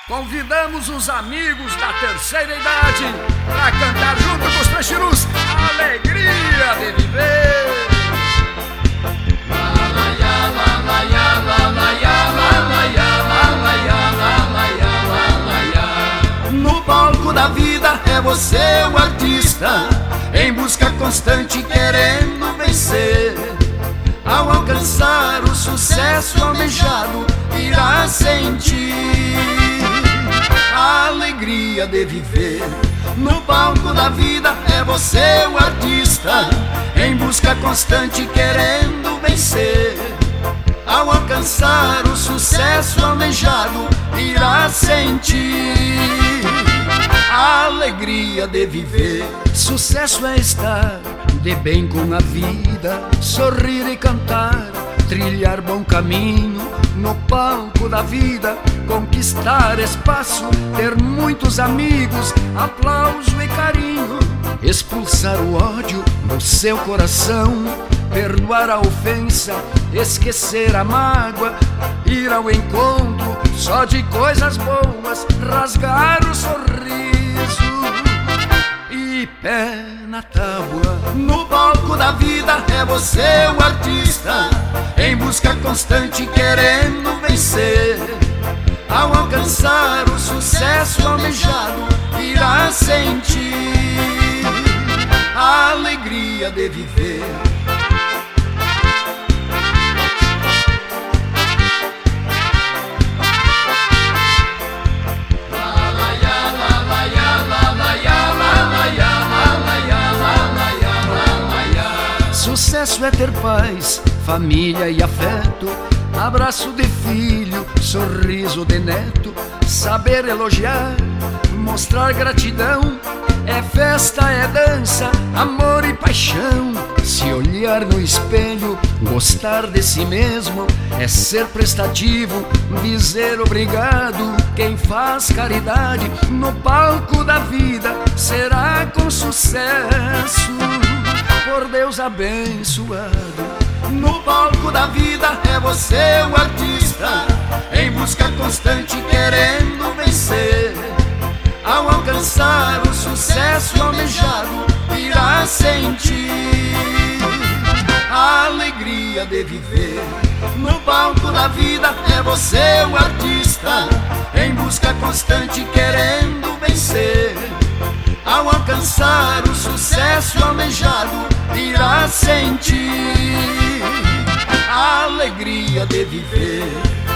Convidamos os amigos da terceira idade para cantar junto com os Peixirus a alegria de viver. No palco da vida é você o artista, em busca constante querendo vencer. Ao alcançar o sucesso almejado, irá sentir a alegria de viver. No palco da vida é você o artista, em busca constante querendo vencer. Ao alcançar o sucesso almejado, irá sentir a alegria de viver. Sucesso é estar de bem com a vida, sorrir e cantar, trilhar bom caminho no palco da vida, conquistar espaço, ter muitos amigos, aplauso e carinho, expulsar o ódio do seu coração, perdoar a ofensa, esquecer a mágoa, ir ao encontro só de coisas boas, rasgar o sorriso e pé na tábua. No palco da vida é você o artista, em busca constante querendo vencer. Ao alcançar o sucesso almejado, irá sentir a alegria de viver. Sucesso é ter paz, família e afeto, abraço de filho, sorriso de neto, saber elogiar, mostrar gratidão. É festa, é dança, amor e paixão. Se olhar no espelho, gostar de si mesmo, é ser prestativo, dizer obrigado. Quem faz caridade no palco da vida será com sucesso, por Deus abençoado. No palco da vida é você o artista, em busca constante querendo vencer. Ao alcançar o sucesso almejado, irá sentir a alegria de viver. No palco da vida é você o artista, em busca constante querendo vencer. Ao alcançar o sucesso almejado, irá sentir a alegria de viver.